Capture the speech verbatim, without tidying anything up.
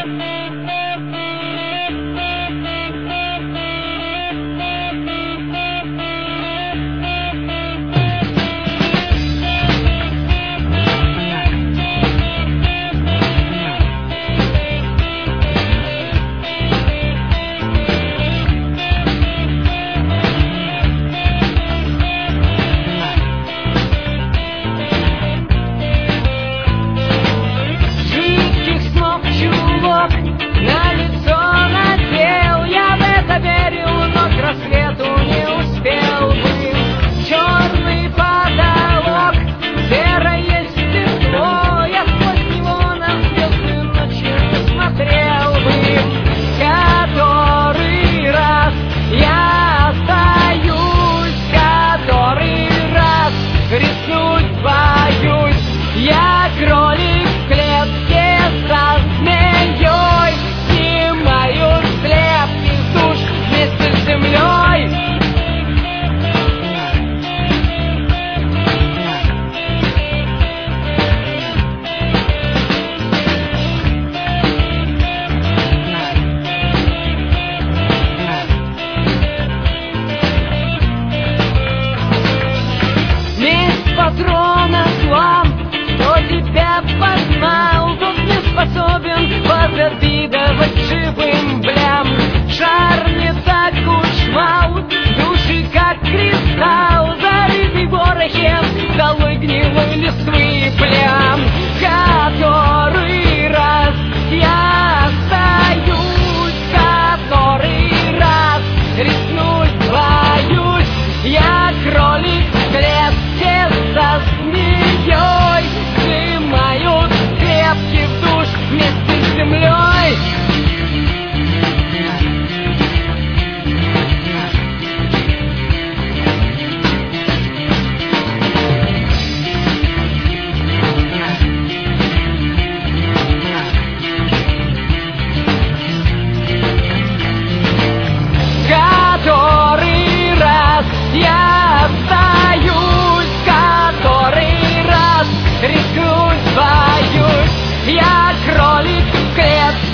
На лицо надел, я в это верил, но к рассвету не успел бы. Черный потолок, серое стекло, я сквозь него на звезды ночью смотрел бы. Который раз я остаюсь, который раз рискнуть боюсь. Я кролик в клетке со змеей, снимаю слепки с душ вместе с землей. Месть патрона зла, кто тебя познал, тот не способен позавидовать живым блям. Шар не так уж мал, души как кристалл, зарытый в ворохе долой гнилой листвы плям. Который раз я остаюсь, который раз рискнуть боюсь. Я кролик в клетке со змеей, сжимают крепкий в душ вместе с землей. Который раз я остаюсь, который раз рискнуть боюсь. Я кролик в клетке